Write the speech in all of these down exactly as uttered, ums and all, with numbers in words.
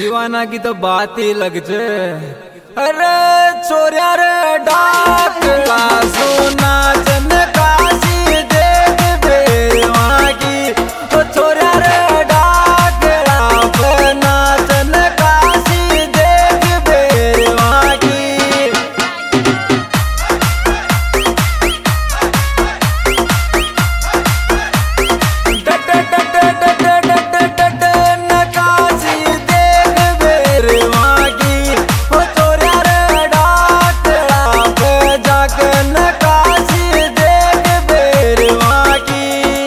दीवाना की तो बात ही लग जे। अरे चोरिया रे डाकला सोना चन काशी देख बेवा की, तो चोरिया रे डाकला अपना चन काशी देख बेवा की। डट डट डट डट डट नकाशी देख बेवा की, वो चोरिया रे डाकला पे जाके नकाशी देख बेवा की।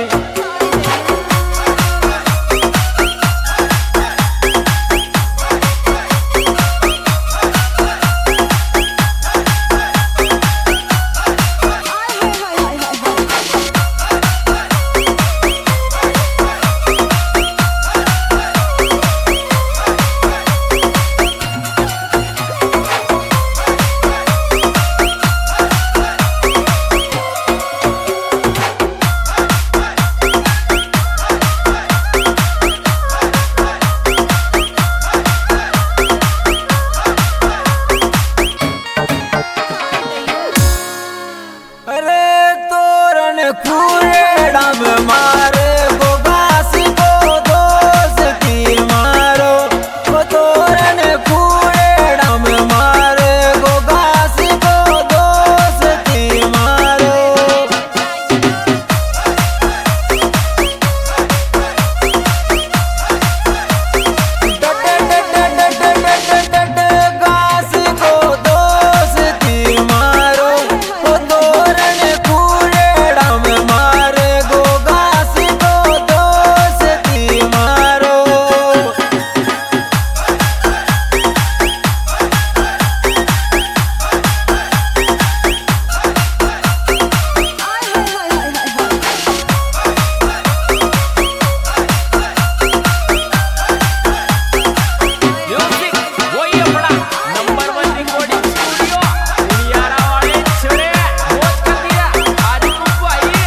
अरे तोरण खूरेड़ा में मारे गो घासी को दोस्ती मारो, वो तोरण खूरेड़ा में मारे गो घासी को दोस्ती मारो। डट डट डट डट डट घासी को दोस्ती मारो, वो तोरण खूरेड़ा में मारे गो घासी को दोस्ती मारो। म्यूजिक वही अपना नंबर वन रिकॉर्डिंग स्टूडियो उड़ियारा वाले छोरे मौज कर दिया आज कुछ आइए।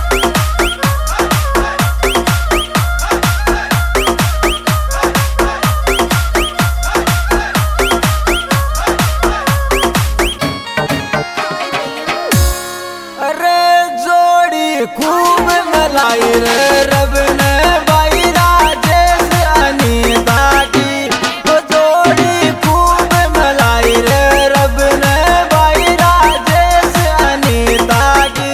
अरे जोड़ी खूब मलाई रे रब ने भाई राजेश अनीता की, वो जोड़ी खूब मलाई रे रब ने भाई राजेश अनीता की।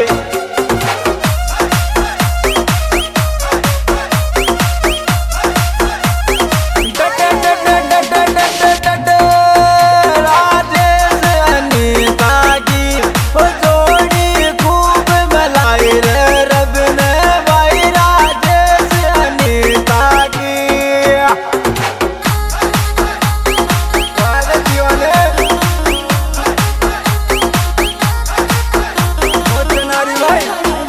डट डट डट डट डट राजेश अनीता की, वो जोड़ी खूब मलाई रे रब ने भाई राजेश अनीता की। वाले जीवाने बहुत नारी भाई।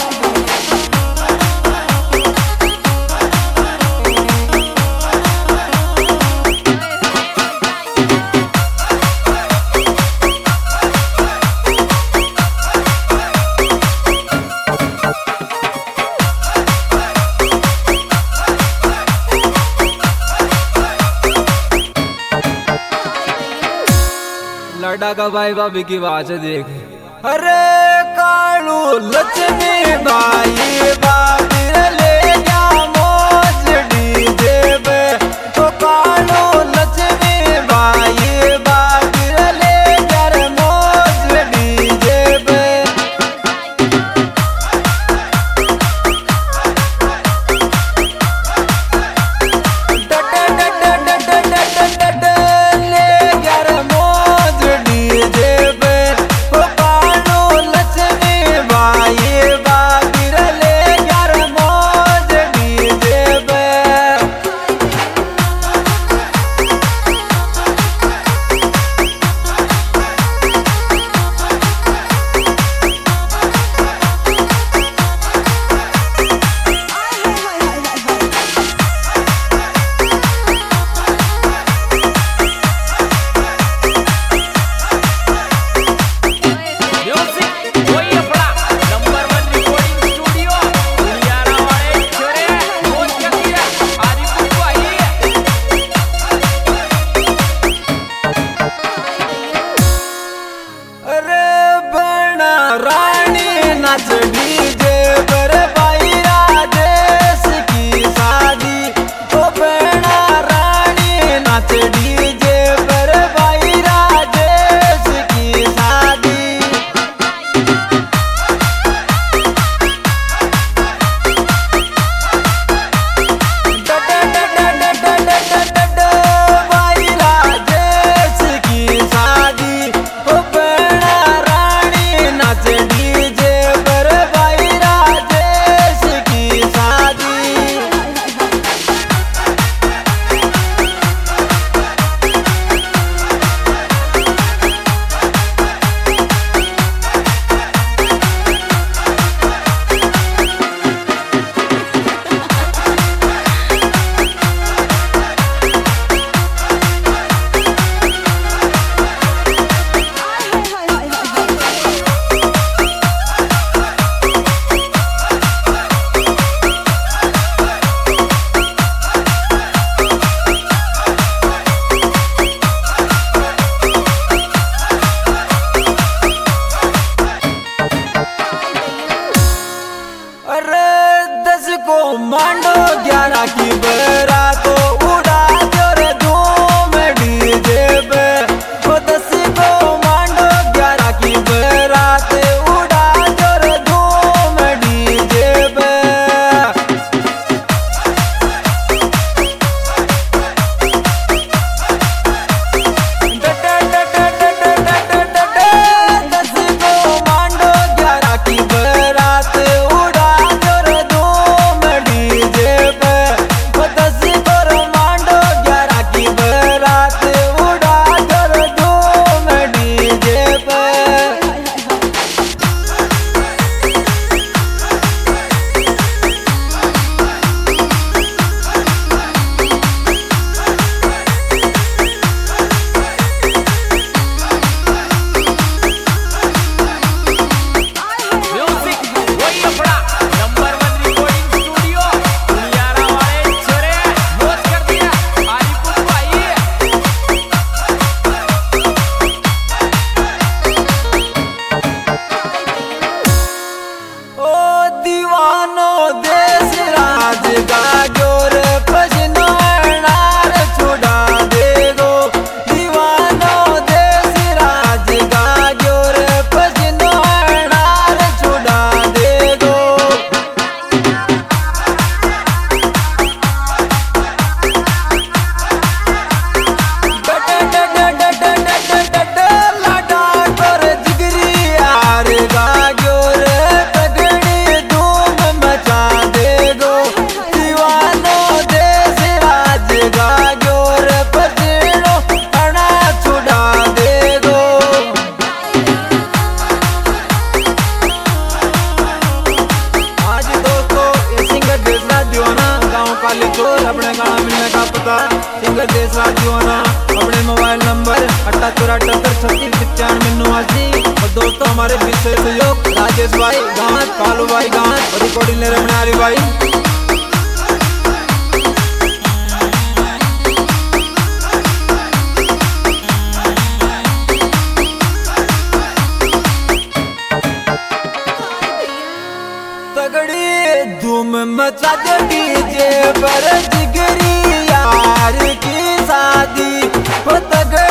लड़ा का भाई भाभी की बात देख। अरे कालू लक्ष्मी भाई भाभी ले गया मौज डीजे पे, तो कालू लक्ष्मी भाई भाभी ले गया मौज डीजे पे। डट डट डट डट डट ले गया मौज डीजे पे, वो कालू लक्ष्मी भाई भाभी ले गया मौज मांडो ग्यारह की बारात उड़ा दो रे धूम डीजे पे। ओ दस को मांडो ग्यारह की बारात उड़ा दो रे धूम डीजे पे। दस को मांडो ग्यारह की बारात उड़ा दो रे धूम डीजे पे। ओ दस को मांडो ग्यारह की बारात उड़ा दो रे धूम डीजे पे। म्यूजिक वही अपना नंबर वन रिकॉर्डिंग स्टूडियो दुनियारा वाले छोरे मौज कर दिया आलिपुर भाई। ओ दीवानो देश राज का जोर पजनो नार छुड़ा देगो। दीवानो देश राज का जोर पजनो नार छुड़ा देगो। लाडा कर जिगरी यार का जोर तगड़ी धूम मचा देगो। दीवानो देश राज का जोर पजनो अना छुड़ा देगो। आज दोस्तों ये सिंगर देशराज दीवाना गाँव काली चोर अपने गाना मिलने का पता। सिंगर देशराज दीवाना अपने मोबाइल नंबर अठहत्तर अठहत्तर छत्तीस पचानवे नवासी। और दोस्तों हमारे विशेष सहयोग राजेश भाई गांव, कालू भाई गांव और रिकॉर्डिंग ले रहे मनारी भाई। तगड़ी धूम मचा दे डीजे पर जिगरी यार की शादी। ओ तगड़ी